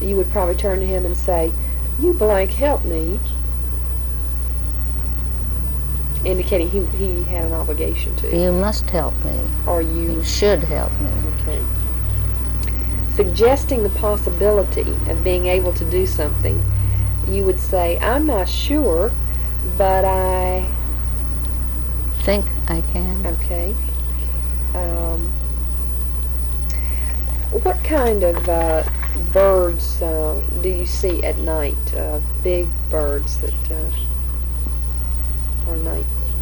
you would probably turn to him and say, "You blank, help me," indicating he had an obligation to. You must help me. Or You should help me. Okay. Suggesting the possibility of being able to do something, you would say, "I'm not sure, but I..." Think I can. Okay. What kind of birds do you see at night? Big birds that are night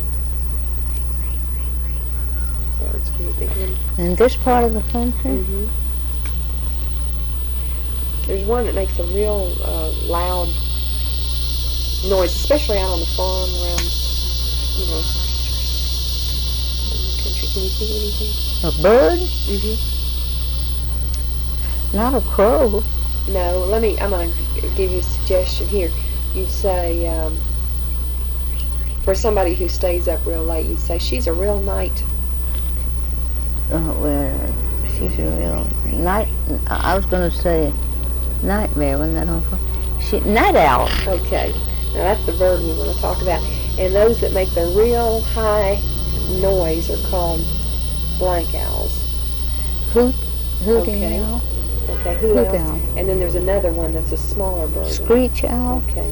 birds. Can you think of them? In this part of the country? Mm-hmm. There's one that makes a real loud noise, especially out on the farm around, in the country. Can you think of anything? A bird? Mm-hmm. Not a crow. No, I'm going to give you a suggestion here. You'd say, for somebody who stays up real late, you'd say, "She's a real night." She's a real night. I was going to say nightmare, wasn't that awful? Night owl. Okay. Now that's the bird we want to talk about. And those that make the real high noise are called blank owls. Hooting Okay. owl. Okay, who Hoot else? owl. And then there's another one that's a smaller bird. Screech owl. Okay.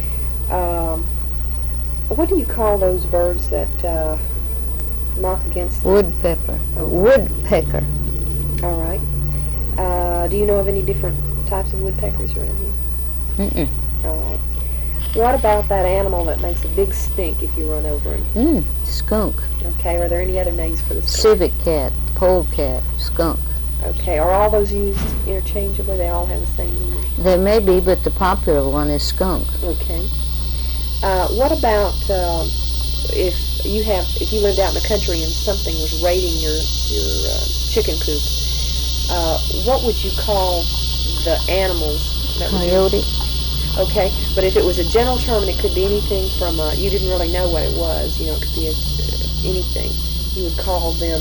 What do you call those birds that knock against? Woodpecker. Oh. Woodpecker. All right. Do you know of any different types of woodpeckers around here? Mm-mm. All right. What about that animal that makes a big stink if you run over him? Skunk. Okay. Are there any other names for the skunk? Civet cat. Polecat. Skunk. Okay. Are all those used interchangeably? They all have the same meaning? There may be, but the popular one is skunk. Okay. What about if you lived out in the country and something was raiding your chicken coop? What would you call the animals? Coyote. Okay, but if it was a general term and it could be anything from you didn't really know what it was, it could be anything. You would call them.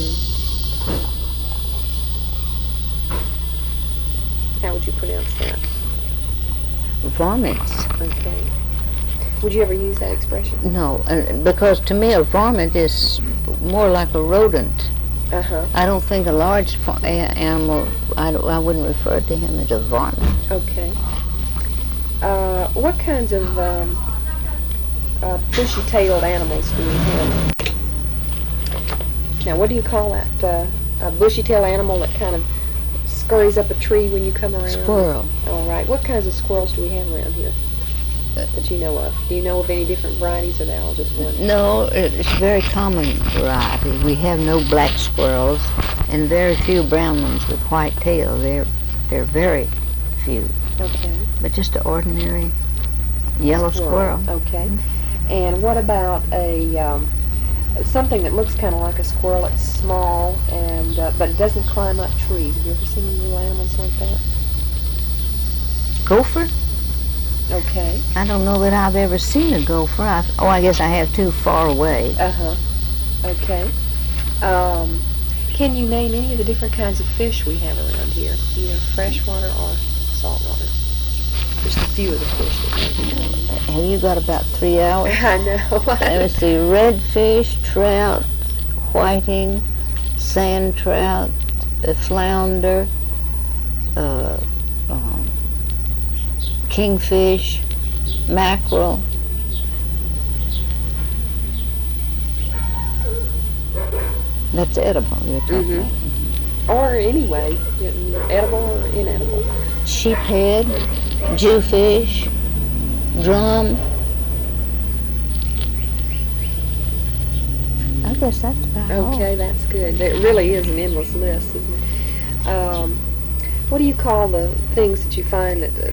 How would you pronounce that? Varmints. Okay. Would you ever use that expression? No, because to me a varmint is more like a rodent. Uh-huh. I don't think a large animal, I wouldn't refer to him as a varmint. Okay. What kinds of bushy-tailed animals do we have? Now, what do you call that? A bushy-tailed animal that kind of scurries up a tree when you come around? Squirrel. All right. What kinds of squirrels do we have around here that you know of? Do you know of any different varieties, or are they all just one? No, it's a very common variety. We have no black squirrels and very few brown ones with white tail. They're very few. Okay. But just an ordinary yellow squirrel. Okay. And what about something that looks kind of like a squirrel? It's small and but it doesn't climb up trees. Have you ever seen any little animals like that? Gopher? Okay. I don't know that I've ever seen a gopher. I guess I have too far away. Uh-huh. Okay. Can you name any of the different kinds of fish we have around here, either freshwater or saltwater? Just a few of the fish that we have. Have you got about 3 hours? I know. Let me see. Redfish, trout, whiting, sand trout, flounder, kingfish, mackerel. That's edible, you're talking about. Or anyway, edible or inedible. Sheephead, jewfish, drum. I guess that's about all. Okay, that's good. It really is an endless list, isn't it? What do you call the things that you find that